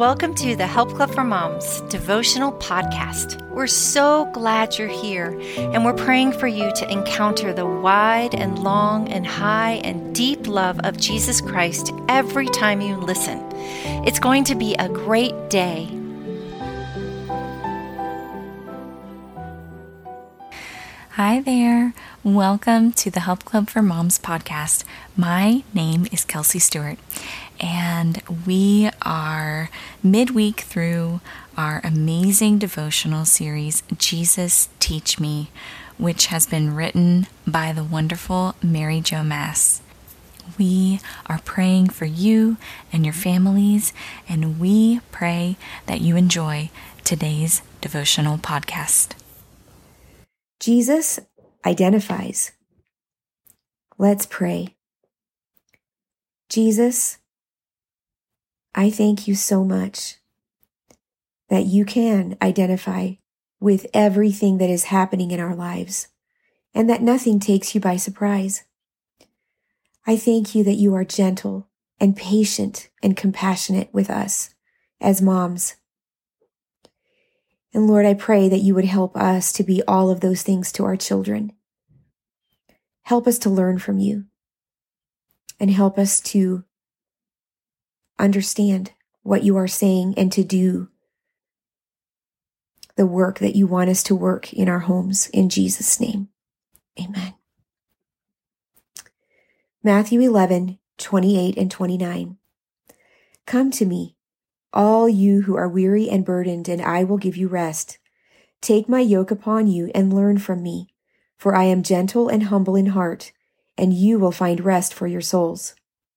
Welcome to the Help Club for Moms devotional podcast. We're so glad you're here, and we're praying for you to encounter the wide and long and high and deep love of Jesus Christ every time you listen. It's going to be a great day. Hi there. Welcome to the Help Club for Moms podcast. My name is Kelsey Stewart, and we are midweek through our amazing devotional series, Jesus Teach Me, which has been written by the wonderful Mary Jo Mass. We are praying for you and your families, and we pray that you enjoy today's devotional podcast. Jesus identifies. Let's pray. Jesus, I thank you so much that you can identify with everything that is happening in our lives and that nothing takes you by surprise. I thank you that you are gentle and patient and compassionate with us as moms. And Lord, I pray that you would help us to be all of those things to our children. Help us to learn from you and help us to understand what you are saying and to do the work that you want us to work in our homes. In Jesus' name, amen. Matthew 11:28 and 29. Come to me, all you who are weary and burdened, and I will give you rest. Take my yoke upon you and learn from me, for I am gentle and humble in heart, and you will find rest for your souls.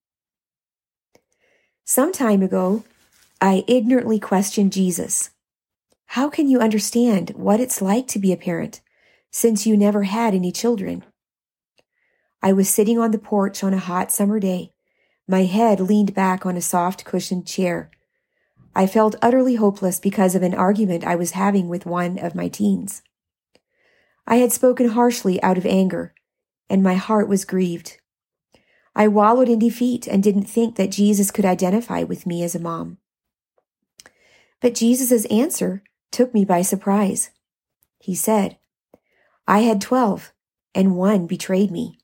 Some time ago, I ignorantly questioned Jesus. How can you understand what it's like to be a parent, since you never had any children? I was sitting on the porch on a hot summer day, my head leaned back on a soft cushioned chair. I felt utterly hopeless because of an argument I was having with one of my teens. I had spoken harshly out of anger, and my heart was grieved. I wallowed in defeat and didn't think that Jesus could identify with me as a mom. But Jesus' answer took me by surprise. He said, I had 12, and one betrayed me.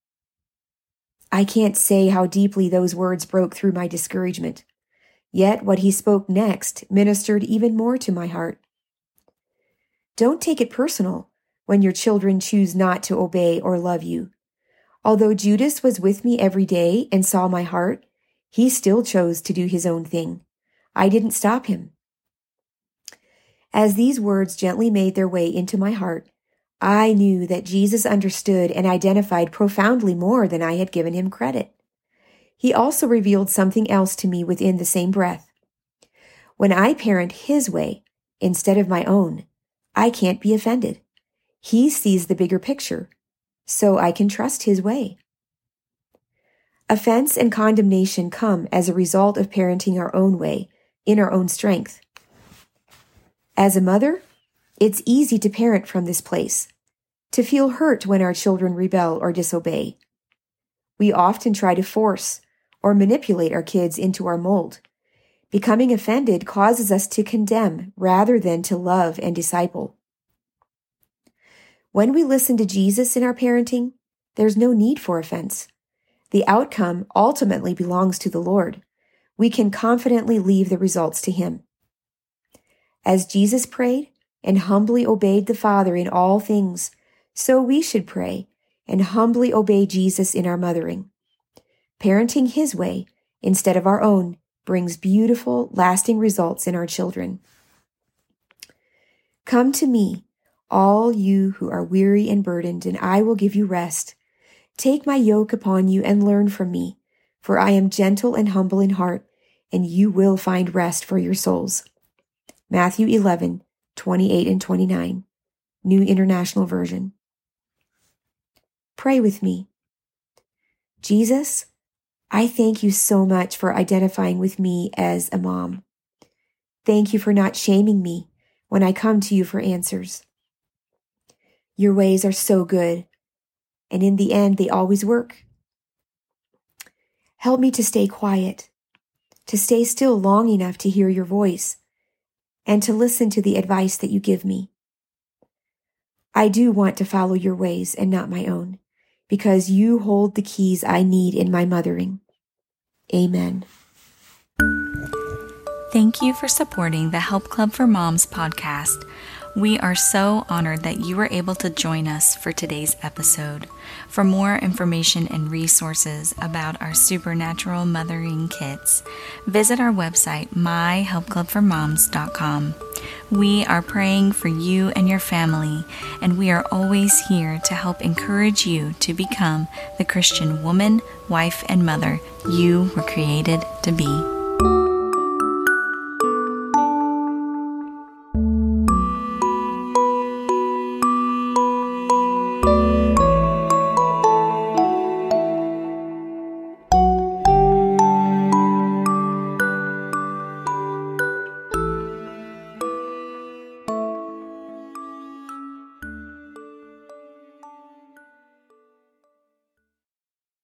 I can't say how deeply those words broke through my discouragement. Yet what he spoke next ministered even more to my heart. Don't take it personal when your children choose not to obey or love you. Although Judas was with me every day and saw my heart, he still chose to do his own thing. I didn't stop him. As these words gently made their way into my heart, I knew that Jesus understood and identified profoundly more than I had given him credit. He also revealed something else to me within the same breath. When I parent his way instead of my own, I can't be offended. He sees the bigger picture, so I can trust his way. Offense and condemnation come as a result of parenting our own way, in our own strength. As a mother, it's easy to parent from this place, to feel hurt when our children rebel or disobey. We often try to force or manipulate our kids into our mold. Becoming offended causes us to condemn rather than to love and disciple. When we listen to Jesus in our parenting, there's no need for offense. The outcome ultimately belongs to the Lord. We can confidently leave the results to him. As Jesus prayed and humbly obeyed the Father in all things, so we should pray and humbly obey Jesus in our mothering. Parenting his way instead of our own brings beautiful, lasting results in our children. Come to me, all you who are weary and burdened, and I will give you rest. Take my yoke upon you and learn from me, for I am gentle and humble in heart, and you will find rest for your souls. Matthew 11:28 and 29, New International Version. Pray with me. Jesus, I thank you so much for identifying with me as a mom. Thank you for not shaming me when I come to you for answers. Your ways are so good, and in the end, they always work. Help me to stay quiet, to stay still long enough to hear your voice, and to listen to the advice that you give me. I do want to follow your ways and not my own, because you hold the keys I need in my mothering. Amen. Thank you for supporting the Help Club for Moms podcast. We are so honored that you were able to join us for today's episode. For more information and resources about our supernatural mothering kits, visit our website, myhelpclubformoms.com. We are praying for you and your family, and we are always here to help encourage you to become the Christian woman, wife, and mother you were created to be.